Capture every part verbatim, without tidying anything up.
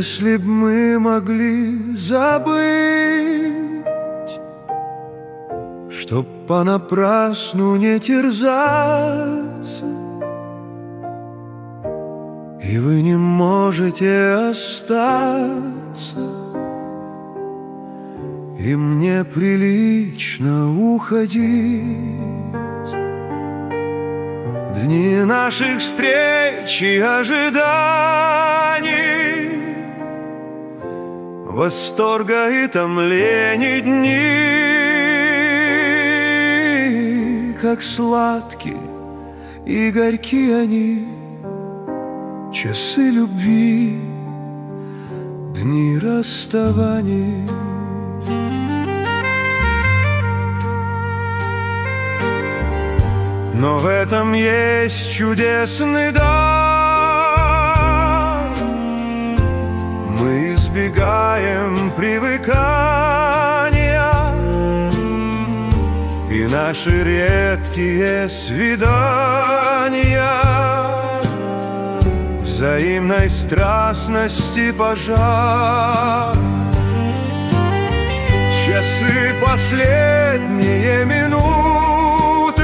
Если б мы могли забыть, чтоб понапрасну не терзаться, и вы не можете остаться, и мне прилично уходить. Дни наших встреч и ожиданий, восторга и томлений дни, как сладкие и горьки они, часы любви, дни расставаний. Но в этом есть чудесный дар. Мы избегаем привыкания, и наши редкие свидания взаимной страстности пожар. Часы последние минуты,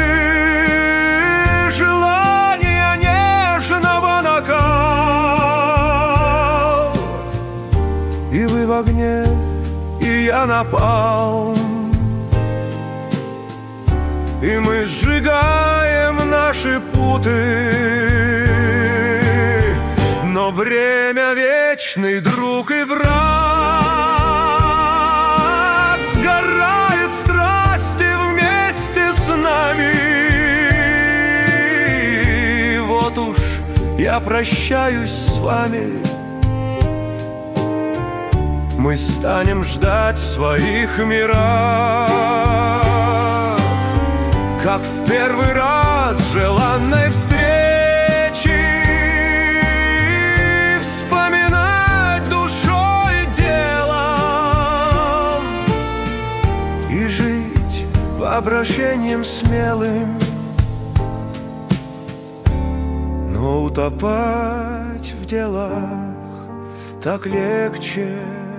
желания нежного накал, и вы в огне, и я напал, и мы сжигаем наши путы. Но время вечный друг и враг, сгорает страсти вместе с нами. Вот уж я прощаюсь с вами, мы станем ждать в своих мирах, как в первый раз желанной встречи, вспоминать душой и делом и жить воображением смелым, но утопать в делах так легче.